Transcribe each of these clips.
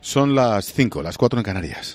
Son las 5, las 4 en Canarias.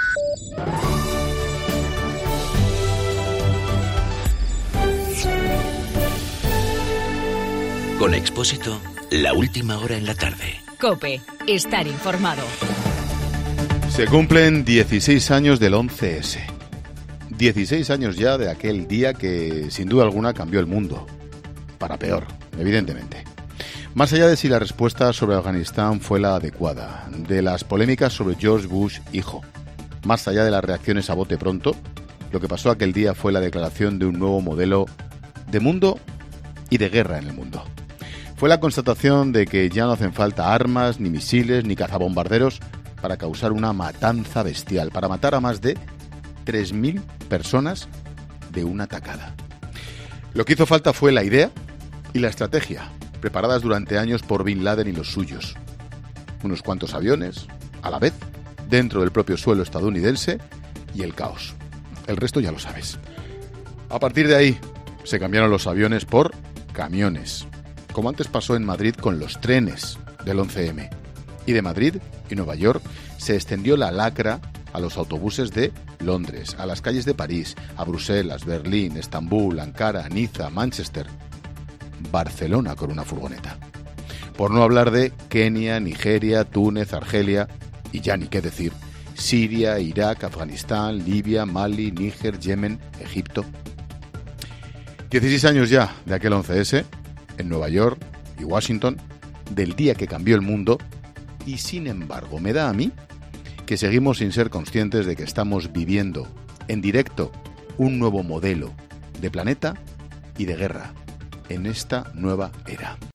Con Expósito, la última hora en la tarde. COPE, estar informado. Se cumplen 16 años del 11S. 16 años ya de aquel día que, sin duda alguna, cambió el mundo. Para peor, evidentemente. Más allá de si la respuesta sobre Afganistán fue la adecuada, de las polémicas sobre George Bush hijo, más allá de las reacciones a bote pronto, lo que pasó aquel día fue la declaración de un nuevo modelo de mundo y de guerra en el mundo. Fue la constatación de que ya no hacen falta armas, ni misiles, ni cazabombarderos para causar una matanza bestial, para matar a más de 3.000 personas de una tacada. Lo que hizo falta fue la idea y la estrategia, preparadas durante años por Bin Laden y los suyos. Unos cuantos aviones, a la vez, dentro del propio suelo estadounidense, y el caos. El resto ya lo sabes. A partir de ahí, se cambiaron los aviones por camiones, como antes pasó en Madrid con los trenes del 11M. Y de Madrid y Nueva York se extendió la lacra a los autobuses de Londres, a las calles de París, a Bruselas, Berlín, Estambul, Ankara, Niza, Manchester, Barcelona con una furgoneta. Por no hablar de Kenia, Nigeria, Túnez, Argelia y ya ni qué decir, Siria, Irak, Afganistán, Libia, Mali, Níger, Yemen, Egipto. 16 años ya de aquel 11S, en Nueva York y Washington, del día que cambió el mundo, y sin embargo me da a mí que seguimos sin ser conscientes de que estamos viviendo en directo un nuevo modelo de planeta y de guerra en esta nueva era.